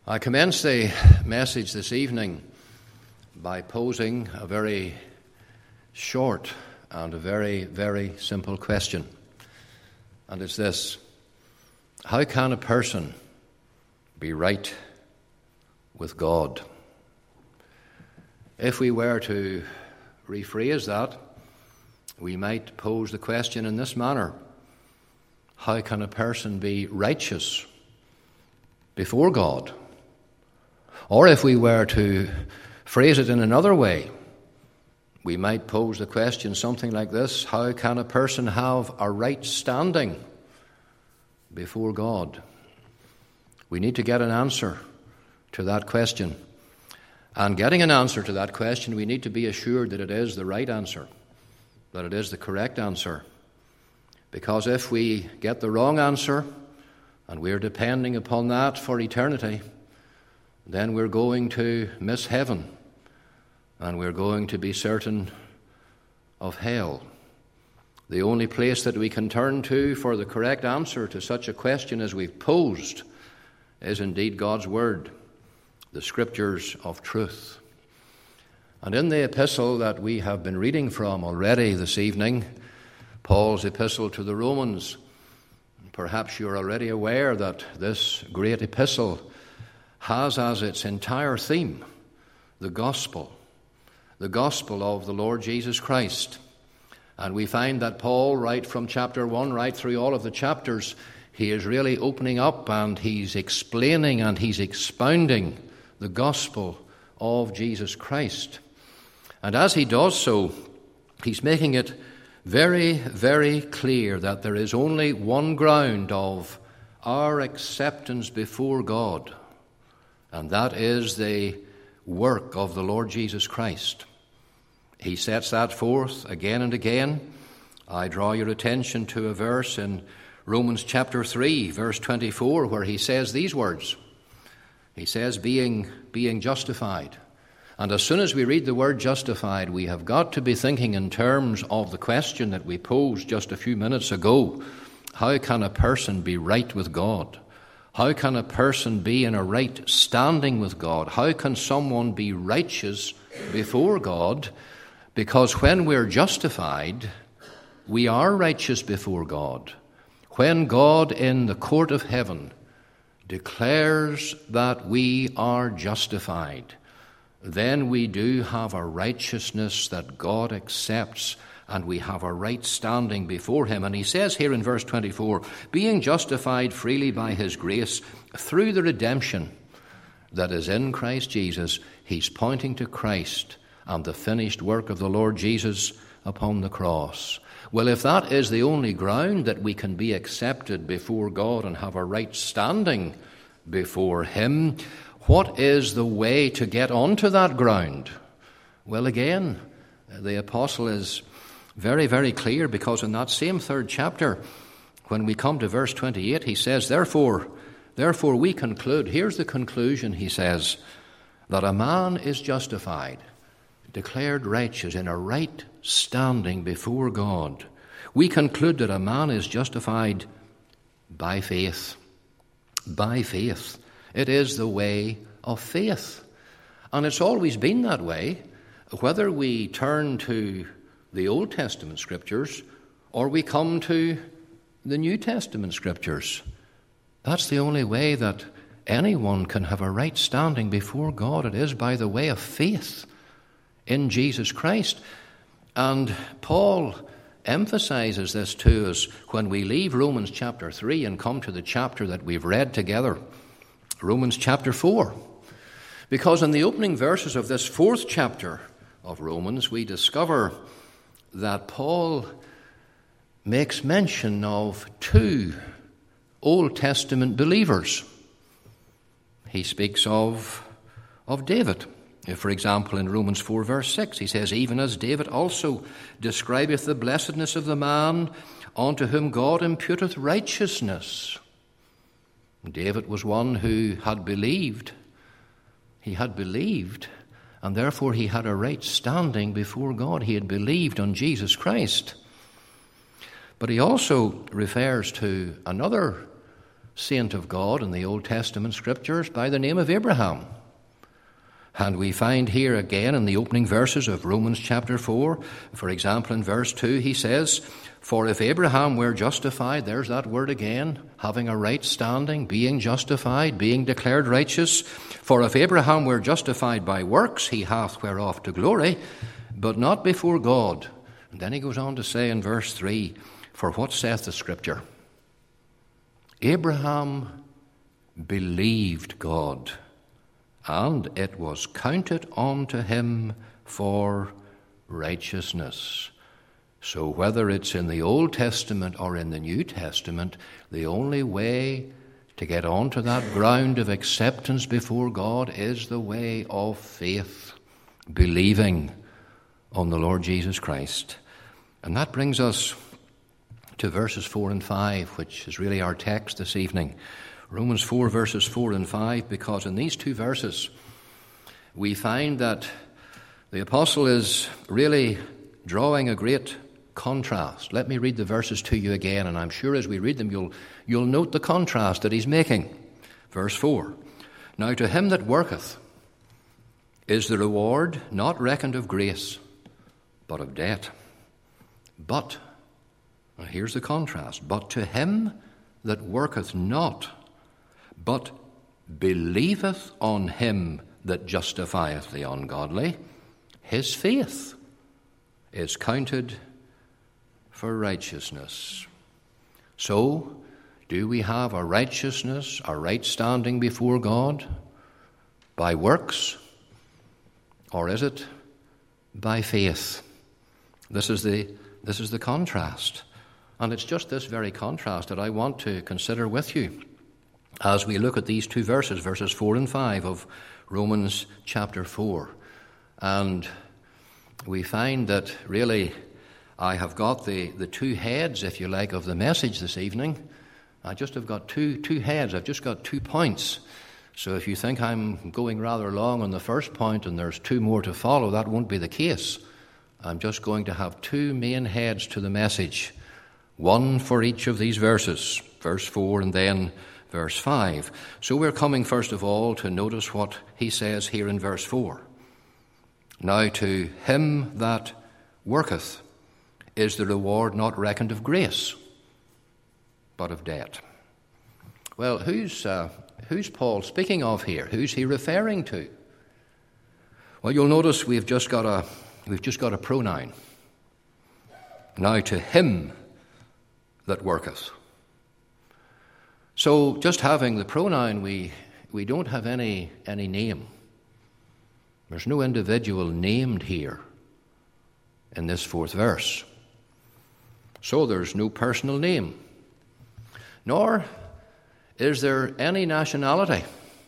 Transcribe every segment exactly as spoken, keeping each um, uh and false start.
I commence the message this evening by posing a very short and a very, very simple question. And it's this: how can a person be right with God? If we were to rephrase that, we might pose the question in this manner: how can a person be righteous before God? Or if we were to phrase it in another way, we might pose the question something like this: how can a person have a right standing before God? We need to get an answer to that question. And getting an answer to that question, we need to be assured that it is the right answer, that it is the correct answer. Because if we get the wrong answer, and we're depending upon that for eternity, then we're going to miss heaven, and we're going to be certain of hell. The only place that we can turn to for the correct answer to such a question as we've posed is indeed God's Word, the Scriptures of truth. And in the epistle that we have been reading from already this evening, Paul's epistle to the Romans, perhaps you're already aware that this great epistle has as its entire theme the gospel, the gospel of the Lord Jesus Christ. And we find that Paul, right from chapter one, right through all of the chapters, he is really opening up and he's explaining and he's expounding the gospel of Jesus Christ. And as he does so, he's making it very, very clear that there is only one ground of our acceptance before God, and that is the work of the Lord Jesus Christ. He sets that forth again and again. I draw your attention to a verse in Romans chapter three, verse twenty-four, where he says these words. He says, being, being justified. And as soon as we read the word justified, we have got to be thinking in terms of the question that we posed just a few minutes ago. How can a person be right with God? How can a person be in a right standing with God? How can someone be righteous before God? Because when we're justified, we are righteous before God. When God in the court of heaven declares that we are justified, then we do have a righteousness that God accepts, and we have a right standing before him. And he says here in verse twenty-four, being justified freely by his grace through the redemption that is in Christ Jesus. He's pointing to Christ and the finished work of the Lord Jesus upon the cross. Well, if that is the only ground that we can be accepted before God and have a right standing before him, what is the way to get onto that ground? Well, again, the apostle is very, very clear, because in that same third chapter, when we come to verse twenty-eight, he says, Therefore, therefore we conclude, here's the conclusion, he says, that a man is justified, declared righteous, in a right standing before God. We conclude that a man is justified by faith. By faith. It is the way of faith. And it's always been that way, whether we turn to the Old Testament Scriptures or we come to the New Testament Scriptures. That's the only way that anyone can have a right standing before God. It is by the way of faith in Jesus Christ. And Paul emphasizes this to us when we leave Romans chapter three and come to the chapter that we've read together, Romans chapter four. Because in the opening verses of this fourth chapter of Romans, we discover that Paul makes mention of two Old Testament believers. He speaks of, of David. For example, in Romans four, verse six, he says, Even as David also describeth the blessedness of the man unto whom God imputeth righteousness. David was one who had believed. He had believed, and therefore he had a right standing before God. He had believed on Jesus Christ. But he also refers to another saint of God in the Old Testament scriptures by the name of Abraham. And we find here again in the opening verses of Romans chapter four, for example, in verse two, he says, "For if Abraham were justified," there's that word again, having a right standing, being justified, being declared righteous. "For if Abraham were justified by works, he hath whereof to glory, but not before God." And then he goes on to say in verse three, "For what saith the Scripture? Abraham believed God, and it was counted unto him for righteousness." So whether it's in the Old Testament or in the New Testament, the only way to get onto that ground of acceptance before God is the way of faith, believing on the Lord Jesus Christ. And that brings us to verses four and five, which is really our text this evening. Romans four, verses four and five, because in these two verses we find that the apostle is really drawing a great contrast. Let me read the verses to you again, and I'm sure as we read them you'll, you'll note the contrast that he's making. Verse four, "Now to him that worketh is the reward not reckoned of grace, but of debt. But," now here's the contrast, "but to him that worketh not, but believeth on him that justifieth the ungodly, his faith is counted for righteousness." So, do we have a righteousness, a right standing before God by works, or is it by faith? This is the this is the contrast. And it's just this very contrast that I want to consider with you as we look at these two verses, verses four and five of Romans chapter four. And we find that really I have got the, the two heads, if you like, of the message this evening. I just have got two two heads. I've just got two points. So if you think I'm going rather long on the first point and there's two more to follow, that won't be the case. I'm just going to have two main heads to the message, one for each of these verses, verse four and then verse five. So we're coming first of all to notice what he says here in verse four. "Now to him that worketh is the reward not reckoned of grace, but of debt." Well, who's uh, who's Paul speaking of here? Who's he referring to? Well, you'll notice we've just got a we've just got a pronoun. "Now to him that worketh." So just having the pronoun, we we don't have any any name. There's no individual named here in this fourth verse. So there's no personal name. Nor is there any nationality.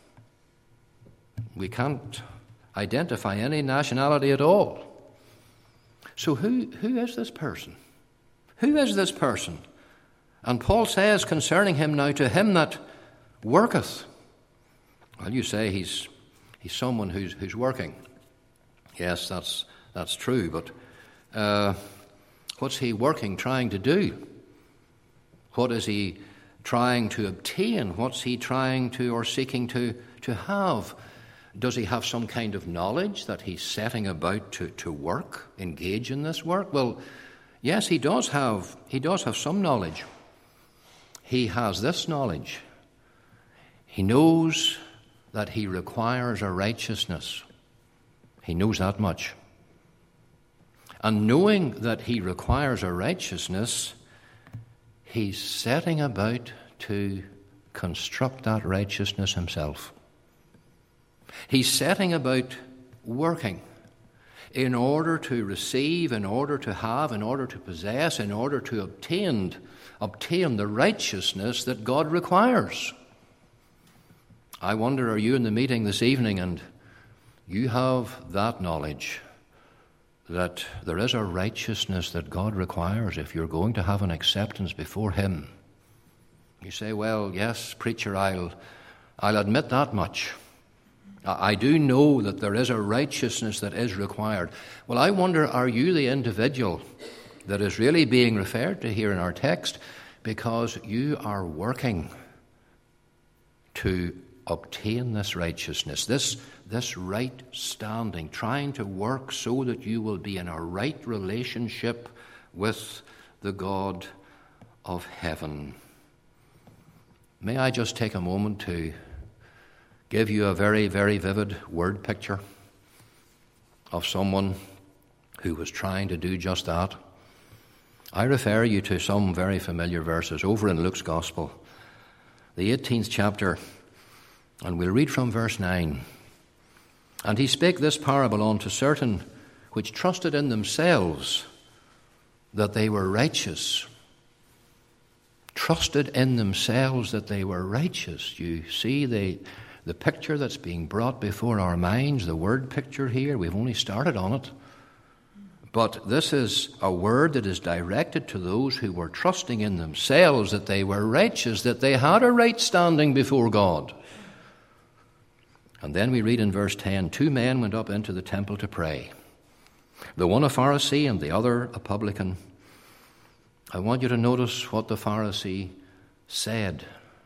We can't identify any nationality at all. So who, who is this person? Who is this person? And Paul says concerning him, "Now to him that worketh." Well, you say he's he's someone who's who's working. Yes, that's that's true, but uh, what's he working, trying to do? What is he trying to obtain? What's he trying to or seeking to, to have? Does he have some kind of knowledge that he's setting about to, to work, engage in this work? Well, yes, he does have he does have some knowledge. He has this knowledge. He knows that he requires a righteousness. He knows that much. And knowing that he requires a righteousness, he's setting about to construct that righteousness himself. He's setting about working in order to receive, in order to have, in order to possess, in order to obtain, obtain the righteousness that God requires. I wonder, are you in the meeting this evening and you have that knowledge that there is a righteousness that God requires if you're going to have an acceptance before him? You say, well, yes, preacher, I'll, I'll admit that much. I do know that there is a righteousness that is required. Well, I wonder, are you the individual that is really being referred to here in our text? Because you are working to obtain this righteousness, this, this right standing, trying to work so that you will be in a right relationship with the God of heaven. May I just take a moment to give you a very, very vivid word picture of someone who was trying to do just that. I refer you to some very familiar verses over in Luke's Gospel, the eighteenth chapter, and we'll read from verse nine. And he spake this parable unto certain which trusted in themselves that they were righteous. Trusted in themselves that they were righteous. You see the, the picture that's being brought before our minds, the word picture here. We've only started on it. But this is a word that is directed to those who were trusting in themselves that they were righteous, that they had a right standing before God. And then we read in verse ten, two men went up into the temple to pray, the one a Pharisee and the other a publican. I want you to notice what the Pharisee said.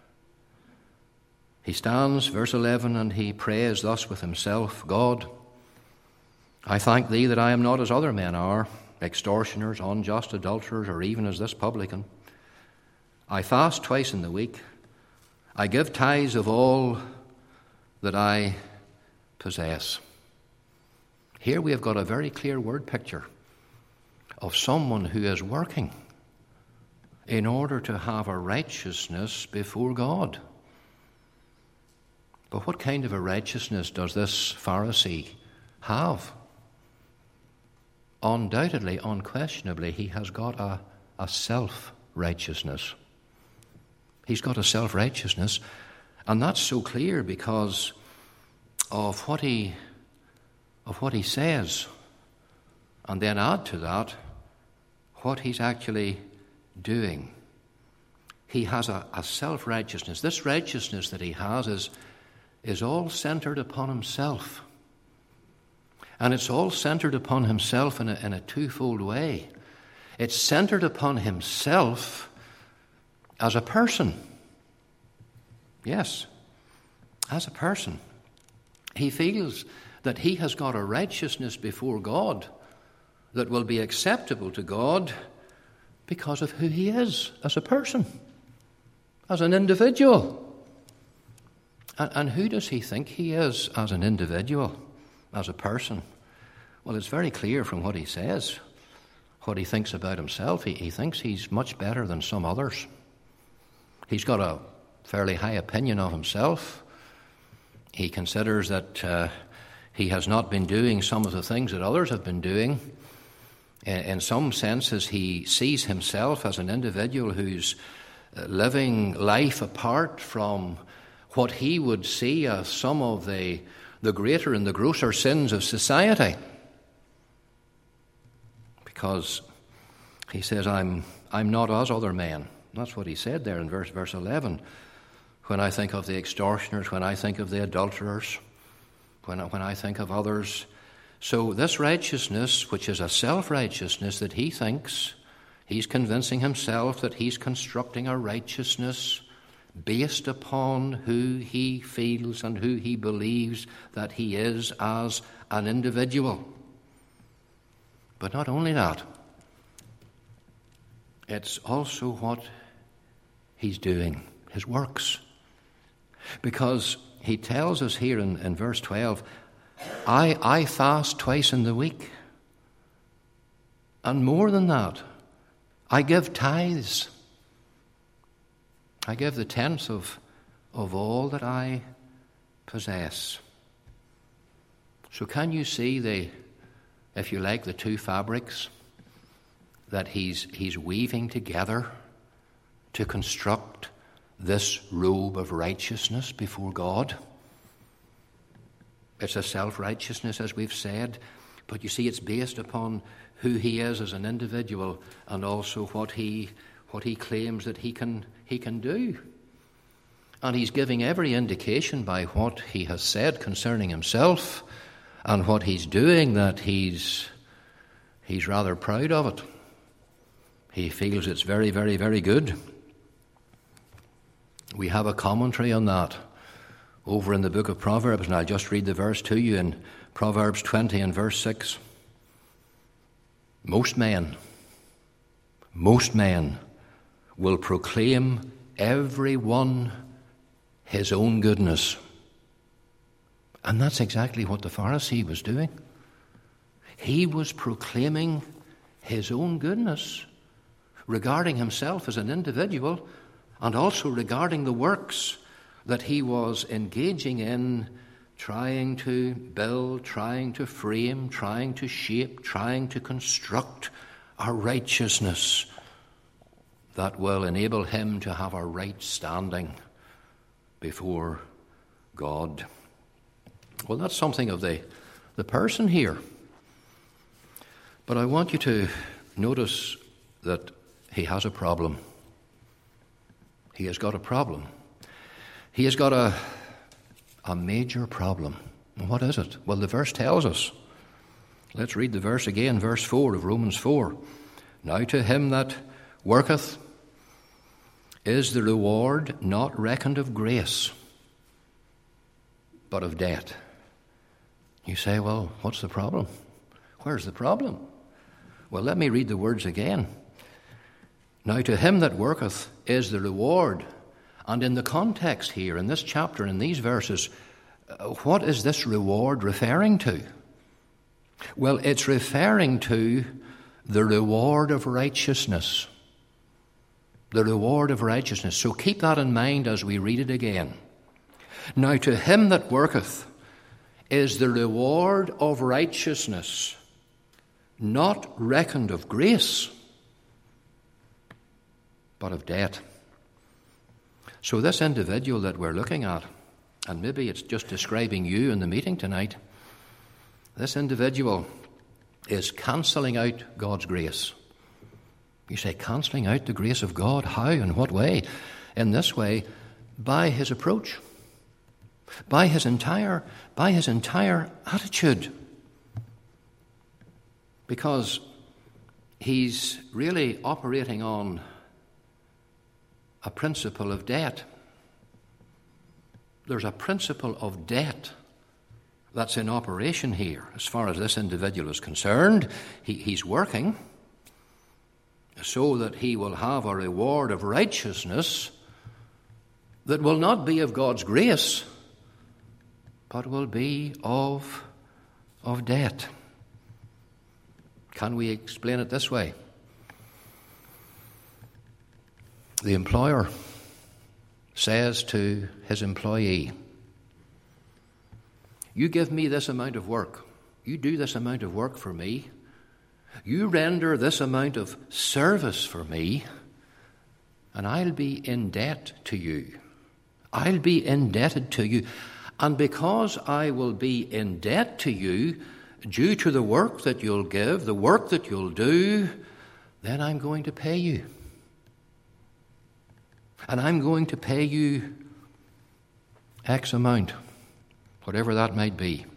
He stands, verse eleven, and he prays thus with himself, God, I thank thee that I am not as other men are, extortioners, unjust, adulterers, or even as this publican. I fast twice in the week. I give tithes of all that I possess. Here we have got a very clear word picture of someone who is working in order to have a righteousness before God. But what kind of a righteousness does this Pharisee have? Undoubtedly, unquestionably, he has got a, a self-righteousness. He's got a self-righteousness, and that's so clear because of what he of what he says, and then add to that what he's actually doing. He has a, a self-righteousness. This righteousness that he has is, is all centered upon himself. And it's all centered upon himself in a, in a twofold way. It's centered upon himself as a person. Yes, as a person. He feels that he has got a righteousness before God that will be acceptable to God because of who he is as a person, as an individual. And, and who does he think he is as an individual? As a person? Well, it's very clear from what he says, what he thinks about himself. He, he thinks he's much better than some others. He's got a fairly high opinion of himself. He considers that uh, he has not been doing some of the things that others have been doing. In, in some senses, he sees himself as an individual who's living life apart from what he would see as some of the the greater and the grosser sins of society. Because he says, I'm I'm not as other men. That's what he said there in verse verse eleven. When I think of the extortioners, when I think of the adulterers, when I, when I think of others. So this righteousness, which is a self-righteousness that he thinks, he's convincing himself that he's constructing a righteousness based upon who he feels and who he believes that he is as an individual. But not only that, it's also what he's doing, his works. Because he tells us here in, in verse twelve, I, I fast twice in the week. And more than that, I give tithes. I give the tenth of, of all that I possess. So can you see the, if you like, the two fabrics that he's he's weaving together to construct this robe of righteousness before God? It's a self-righteousness, as we've said, but you see it's based upon who he is as an individual and also what he what he claims that he can he can do. And he's giving every indication by what he has said concerning himself and what he's doing that he's he's rather proud of it. He feels it's very, very, very good. We have a commentary on that over in the book of Proverbs, and I'll just read the verse to you in Proverbs twenty and verse six. Most men, most men will proclaim every one his own goodness. And that's exactly what the Pharisee was doing. He was proclaiming his own goodness regarding himself as an individual and also regarding the works that he was engaging in, trying to build, trying to frame, trying to shape, trying to construct a righteousness that will enable him to have a right standing before God. Well, that's something of the, the person here. But I want you to notice that he has a problem. He has got a problem. He has got a, a major problem. And what is it? Well, the verse tells us. Let's read the verse again, verse four of Romans four. Now to him that worketh is the reward not reckoned of grace, but of debt. You say, well, what's the problem? Where's the problem? Well, let me read the words again. Now to him that worketh is the reward. And in the context here, in this chapter, in these verses, what is this reward referring to? Well, it's referring to the reward of righteousness. The reward of righteousness. So keep that in mind as we read it again. Now to him that worketh is the reward of righteousness, not reckoned of grace, but of debt. So this individual that we're looking at, and maybe it's just describing you in the meeting tonight, this individual is cancelling out God's grace. You say, cancelling out the grace of God? How? In what way? In this way, by his approach, by his entire, by his entire attitude. Because he's really operating on a principle of debt. There's a principle of debt that's in operation here. As far as this individual is concerned, he, he's working so that he will have a reward of righteousness that will not be of God's grace, but will be of, of debt. Can we explain it this way? The employer says to his employee, you give me this amount of work. You do this amount of work for me. You render this amount of service for me, and I'll be in debt to you. I'll be indebted to you. And because I will be in debt to you, due to the work that you'll give, the work that you'll do, then I'm going to pay you. And I'm going to pay you X amount, whatever that might be.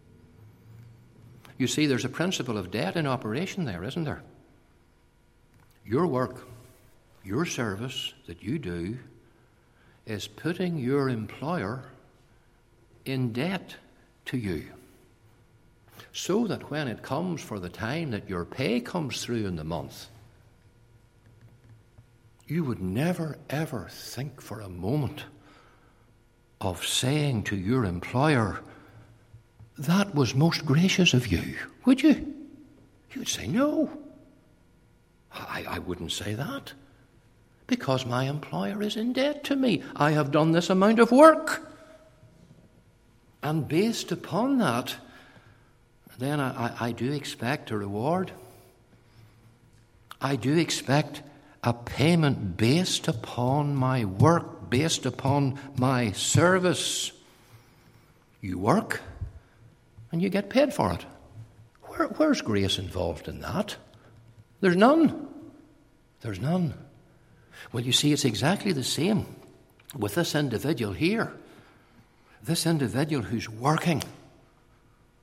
You see, there's a principle of debt in operation there, isn't there? Your work, your service that you do is putting your employer in debt to you. So that when it comes for the time that your pay comes through in the month, you would never, ever think for a moment of saying to your employer, that was most gracious of you, would you? You would say, no, I, I wouldn't say that, because my employer is in debt to me. I have done this amount of work. And based upon that, then I, I, I do expect a reward. I do expect a payment based upon my work, based upon my service. You work and you get paid for it. Where, where's grace involved in that? There's none. There's none. Well, you see, it's exactly the same with this individual here. This individual who's working.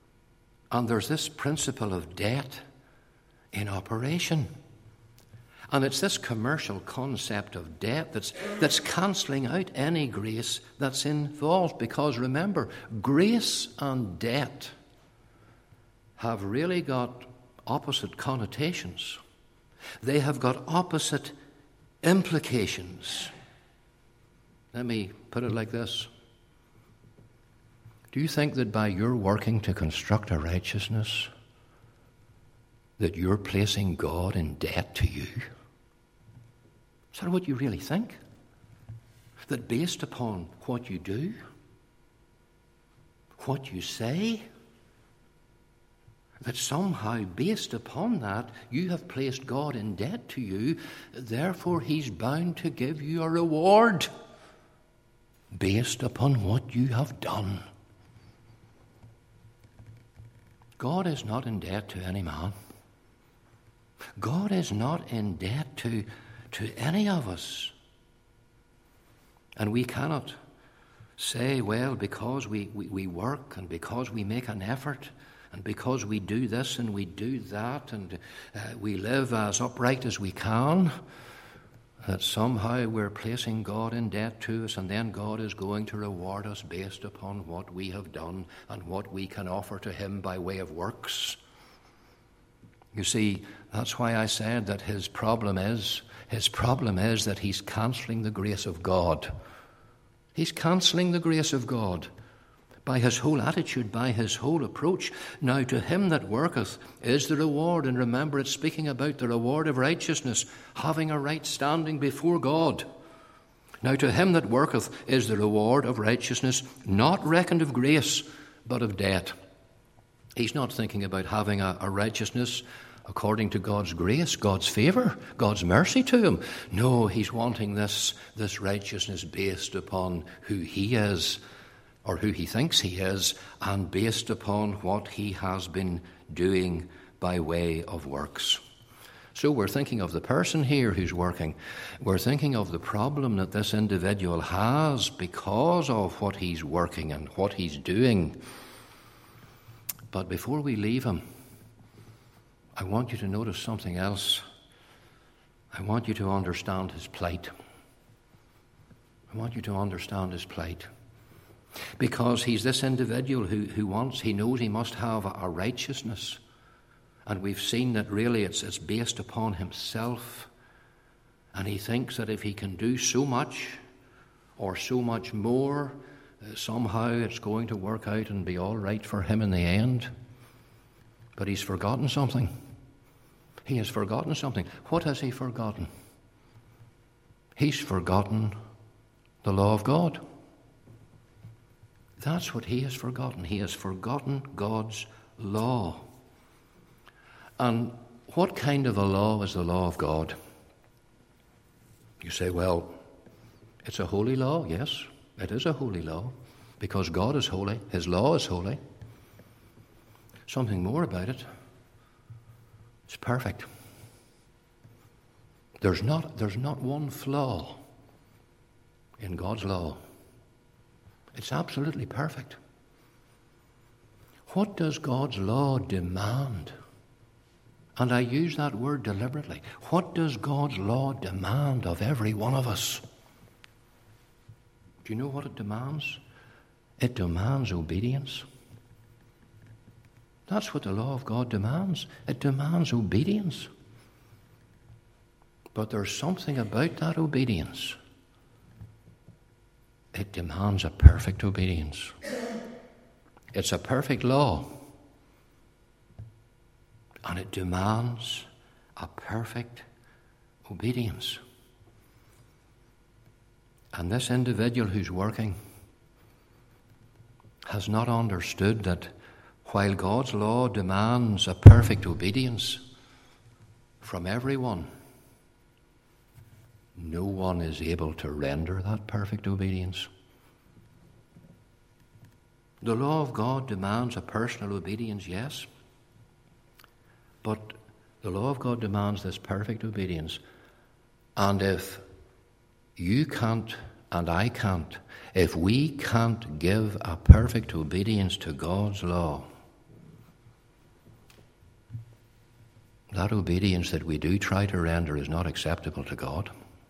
And there's this principle of debt in operation. And it's this commercial concept of debt that's, that's cancelling out any grace that's involved. Because remember, grace and debt have really got opposite connotations. They have got opposite implications. Let me put it like this. Do you think that by your working to construct a righteousness, that you're placing God in debt to you? Is that what you really think? That based upon what you do, what you say, that somehow based upon that you have placed God in debt to you, therefore he's bound to give you a reward based upon what you have done. God is not in debt to any man. God is not in debt to, to any of us. And we cannot say, well, because we, we, we work and because we make an effort and because we do this and we do that and uh, we live as upright as we can, that somehow we're placing God in debt to us, and then God is going to reward us based upon what we have done and what we can offer to him by way of works. You see, that's why I said that his problem is, his problem is that he's cancelling the grace of God. He's cancelling the grace of God by his whole attitude, by his whole approach. Now to him that worketh is the reward. And remember, it's speaking about the reward of righteousness, having a right standing before God. Now to him that worketh is the reward of righteousness, not reckoned of grace, but of debt. He's not thinking about having a, a righteousness according to God's grace, God's favour, God's mercy to him. No, he's wanting this, this righteousness based upon who he is, or who he thinks he is, and based upon what he has been doing by way of works. So we're thinking of the person here who's working. We're thinking of the problem that this individual has because of what he's working and what he's doing. But before we leave him, I want you to notice something else. I want you to understand his plight. I want you to understand his plight. Because he's this individual who, who wants, he knows he must have a, a righteousness. And we've seen that really it's, it's based upon himself. And he thinks that if he can do so much or so much more, uh, somehow it's going to work out and be all right for him in the end. But he's forgotten something. He has forgotten something. What has he forgotten? He's forgotten the law of God. That's what he has forgotten. He has forgotten God's law. And what kind of a law is the law of God? You say, well, it's a holy law. Yes, it is a holy law, because God is holy. His law is holy. Something more about it. It's perfect. There's not, there's not one flaw in God's law. It's absolutely perfect. What does God's law demand? And I use that word deliberately. What does God's law demand of every one of us? Do you know what it demands? It demands obedience. That's what the law of God demands. It demands obedience. But there's something about that obedience. It demands a perfect obedience. It's a perfect law. And it demands a perfect obedience. And this individual who's working has not understood that while God's law demands a perfect obedience from everyone, no one is able to render that perfect obedience. The law of God demands a personal obedience, yes, but the law of God demands this perfect obedience. And if you can't and I can't, if we can't give a perfect obedience to God's law, that obedience that we do try to render is not acceptable to God.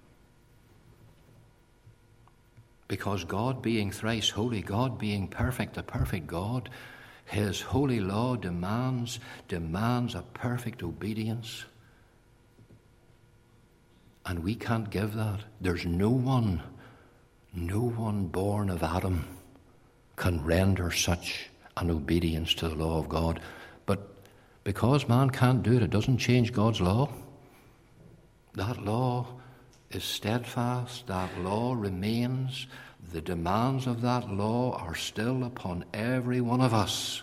Because God being thrice holy, God being perfect, the perfect God, his holy law demands, demands a perfect obedience. And we can't give that. There's no one, no one born of Adam can render such an obedience to the law of God. But because man can't do it, it doesn't change God's law. That law is steadfast, that law remains. The demands of that law are still upon every one of us.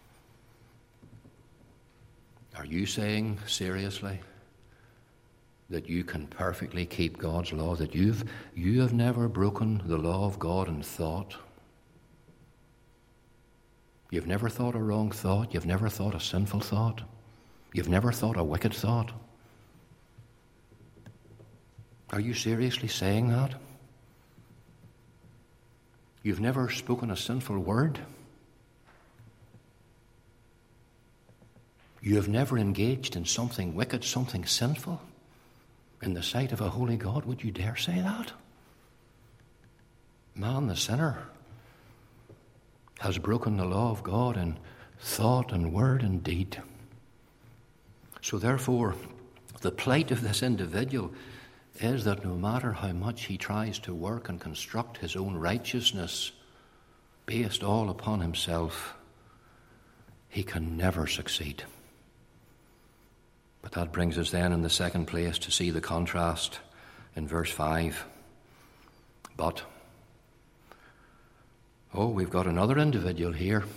Are you saying seriously that you can perfectly keep God's law, that you've you have never broken the law of God in thought? You've never thought a wrong thought, you've never thought a sinful thought, you've never thought a wicked thought. Are you seriously saying that? You've never spoken a sinful word? You have never engaged in something wicked, something sinful in the sight of a holy God? Would you dare say that? Man, the sinner, has broken the law of God in thought and word and deed. So therefore, the plight of this individual is that no matter how much he tries to work and construct his own righteousness based all upon himself, he can never succeed. But that brings us then in the second place to see the contrast in verse five. But, oh, we've got another individual here.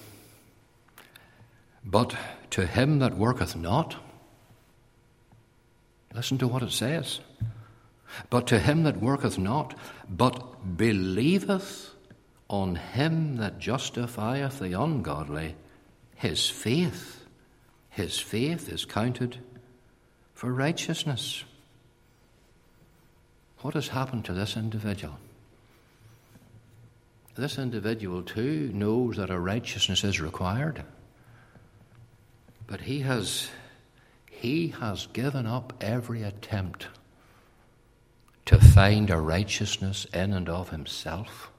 But to him that worketh not, listen to what it says. But to him that worketh not, but believeth on him that justifieth the ungodly, his faith, his faith is counted for righteousness. What has happened to this individual? This individual too knows that a righteousness is required. But he has, he has given up every attempt to find a righteousness in and of himself.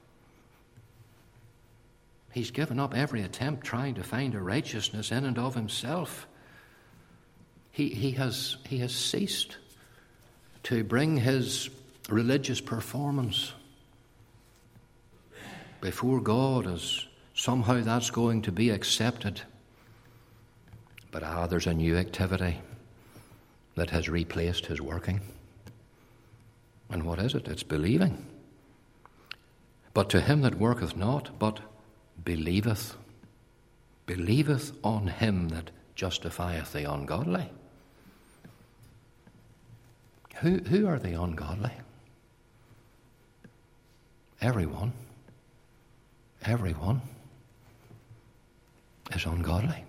He's given up every attempt trying to find a righteousness in and of himself. He, he, has, he has ceased to bring his religious performance before God as somehow that's going to be accepted. But ah, there's a new activity that has replaced his working. And what is it? It's believing. But to him that worketh not, but believeth, believeth on him that justifieth the ungodly. Who, who are the ungodly? Everyone. Everyone is ungodly.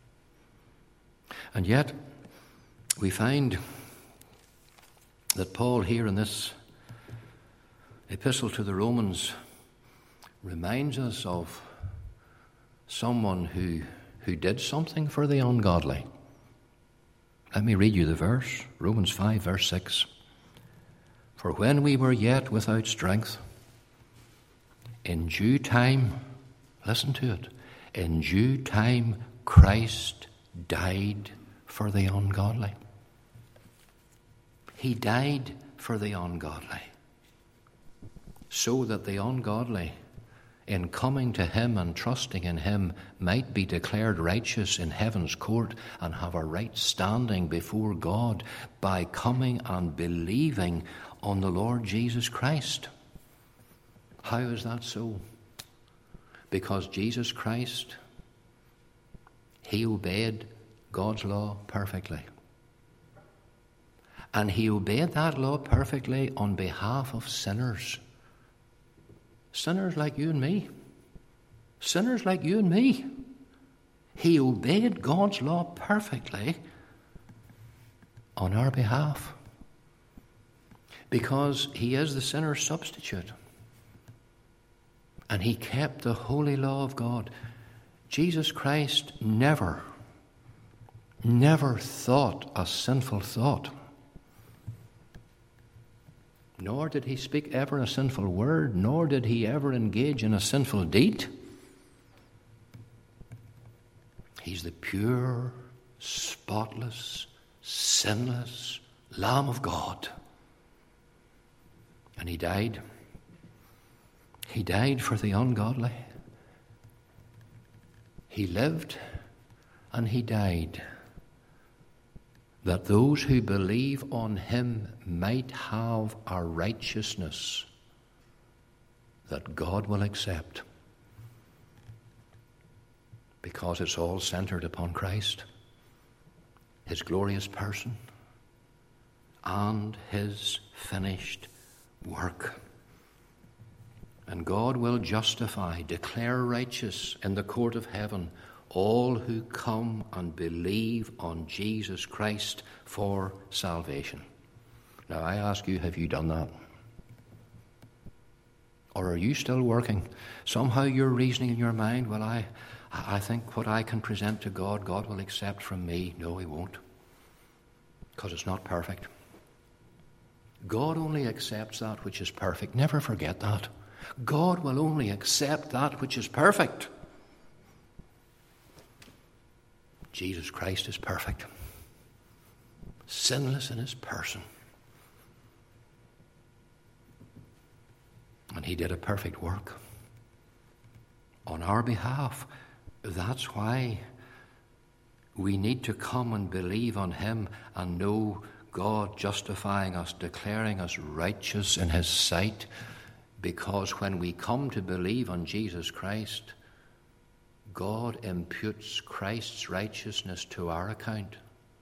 And yet, we find that Paul here in this epistle to the Romans reminds us of someone who, who did something for the ungodly. Let me read you the verse, Romans five, verse six. For when we were yet without strength, in due time, listen to it, in due time Christ died for the ungodly. He died for the ungodly, so that the ungodly, in coming to him and trusting in him, might be declared righteous in heaven's court and have a right standing before God by coming and believing on the Lord Jesus Christ. How is that so? Because Jesus Christ, he obeyed God's law perfectly. And he obeyed that law perfectly on behalf of sinners. Sinners like you and me. Sinners like you and me. He obeyed God's law perfectly on our behalf. Because he is the sinner's substitute. And he kept the holy law of God. Jesus Christ never, never thought a sinful thought, nor did he speak ever a sinful word, nor did he ever engage in a sinful deed. He's the pure, spotless, sinless Lamb of God. And he died. He died for the ungodly. He lived and he died, that those who believe on him might have a righteousness that God will accept, because it's all centered upon Christ, his glorious person, and his finished work. And God will justify, declare righteous in the court of heaven all who come and believe on Jesus Christ for salvation. Now I ask you, have you done that? Or are you still working? Somehow you're reasoning in your mind, well, I, I think what I can present to God, God will accept from me. No, he won't, because it's not perfect. God only accepts that which is perfect. Never forget that. God will only accept that which is perfect. Jesus Christ is perfect, sinless in his person. And he did a perfect work on our behalf. That's why we need to come and believe on him and know God justifying us, declaring us righteous in his sight. Because when we come to believe on Jesus Christ, God imputes Christ's righteousness to our account.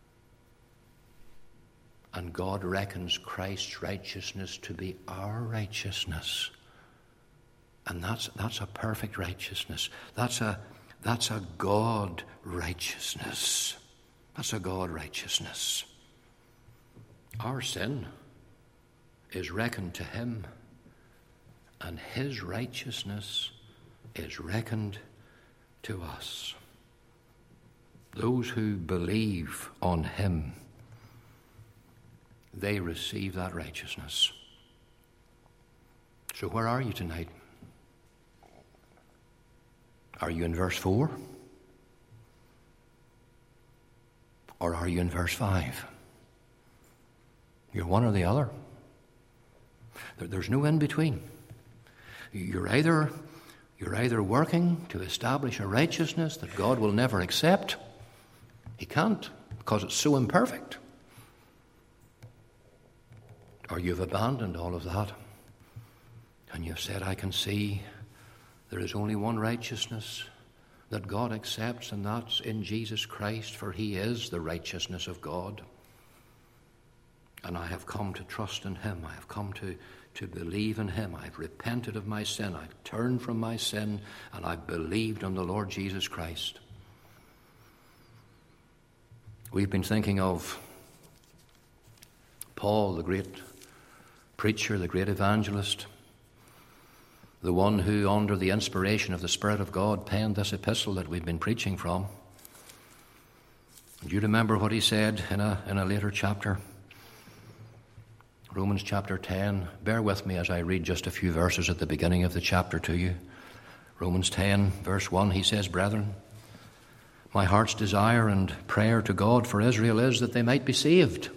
And God reckons Christ's righteousness to be our righteousness. And that's that's a perfect righteousness. That's a that's a God righteousness. That's a God righteousness. Our sin is reckoned to him, and his righteousness is reckoned to us. Those who believe on him, they receive that righteousness. So where are you tonight? Are you in verse four? Or are you in verse five? You're one or the other. There's no in between. You're either You're either working to establish a righteousness that God will never accept. He can't, because it's so imperfect. Or you've abandoned all of that, and you've said, I can see there is only one righteousness that God accepts, and that's in Jesus Christ, for he is the righteousness of God. And I have come to trust in him. I have come to to believe in him. I've repented of my sin. I've turned from my sin, and I've believed on the Lord Jesus Christ. We've been thinking of Paul, the great preacher, the great evangelist, the one who, under the inspiration of the Spirit of God, penned this epistle that we've been preaching from. Do you remember what he said in a, in a later chapter? Romans chapter ten. Bear with me as I read just a few verses at the beginning of the chapter to you. Romans ten, verse one, he says, Brethren, my heart's desire and prayer to God for Israel is that they might be saved.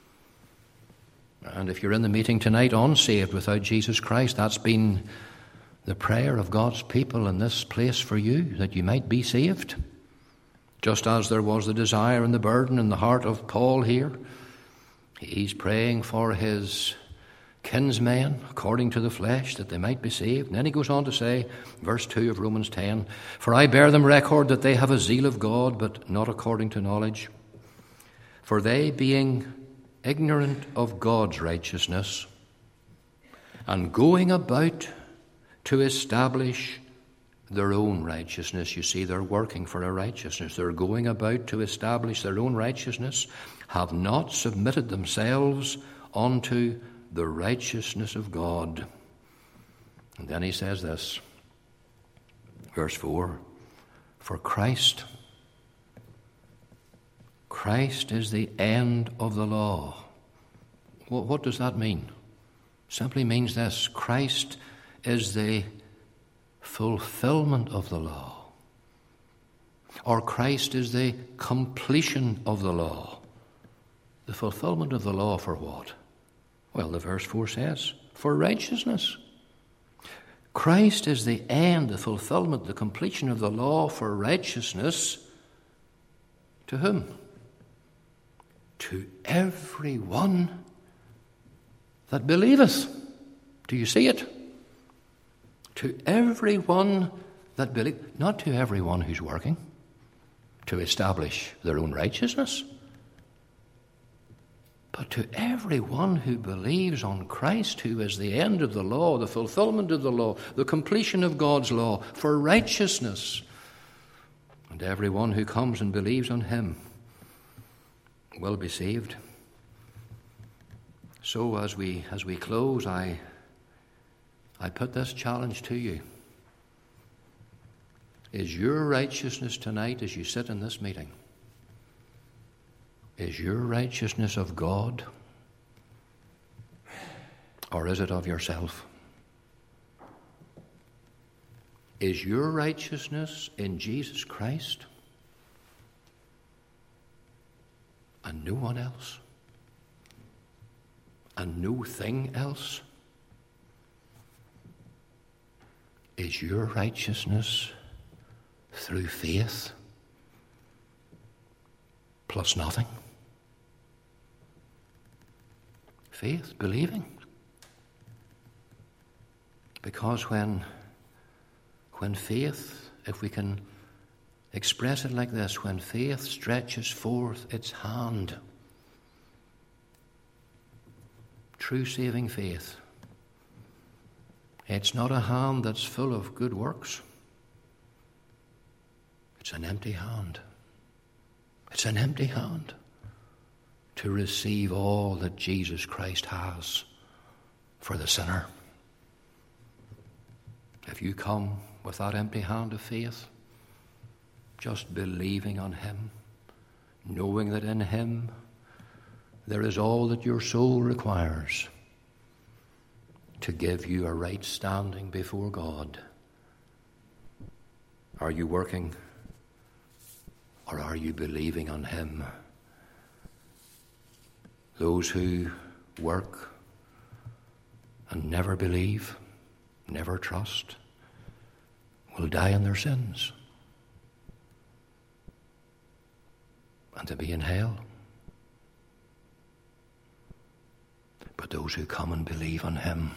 And if you're in the meeting tonight unsaved without Jesus Christ, that's been the prayer of God's people in this place for you, that you might be saved. Just as there was the desire and the burden in the heart of Paul here, he's praying for his kinsmen according to the flesh, that they might be saved. And then he goes on to say, verse two of Romans ten, For I bear them record that they have a zeal of God, but not according to knowledge. For they, being ignorant of God's righteousness, and going about to establish their own righteousness. You see, they're working for a righteousness. They're going about to establish their own righteousness, have not submitted themselves unto the righteousness of God. And then he says this, verse four, For Christ, Christ is the end of the law. What, what does that mean? Simply means this: Christ is the fulfillment of the law. Or Christ is the completion of the law. The fulfillment of the law for what? Well, the verse four says, for righteousness. Christ is the end, the fulfillment, the completion of the law for righteousness. To whom? To everyone that believeth. Do you see it? To everyone that believeth. Not to everyone who's working to establish their own righteousness, but to everyone who believes on Christ, who is the end of the law, the fulfillment of the law, the completion of God's law for righteousness. And everyone who comes and believes on him will be saved. So as we as we close, I I put this challenge to you. Is your righteousness tonight, as you sit in this meeting, is your righteousness of God, or is it of yourself? Is your righteousness in Jesus Christ and no one else, and no thing else? Is your righteousness through faith plus nothing? Faith, believing. Because when, when faith, if we can express it like this, when faith stretches forth its hand, true saving faith, it's not a hand that's full of good works. It's an empty hand. It's an empty hand to receive all that Jesus Christ has for the sinner. If you come with that empty hand of faith, just believing on him, knowing that in him there is all that your soul requires to give you a right standing before God, are you working, or are you believing on him? Those who work and never believe, never trust, will die in their sins and to be in hell. But those who come and believe on him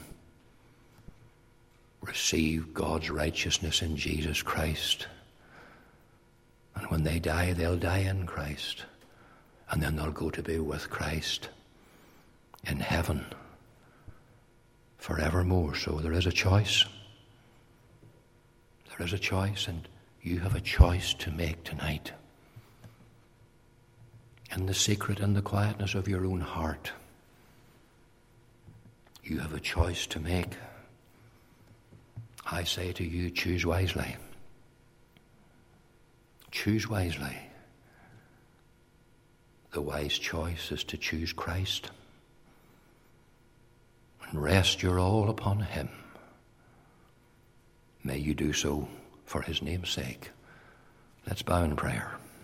receive God's righteousness in Jesus Christ. And when they die, they'll die in Christ. And then they'll go to be with Christ in heaven forevermore. So there is a choice. There is a choice, and you have a choice to make tonight. In the secret and the quietness of your own heart, you have a choice to make. I say to you, choose wisely. Choose wisely. The wise choice is to choose Christ and rest your all upon him. May you do so for his name's sake. Let's bow in prayer.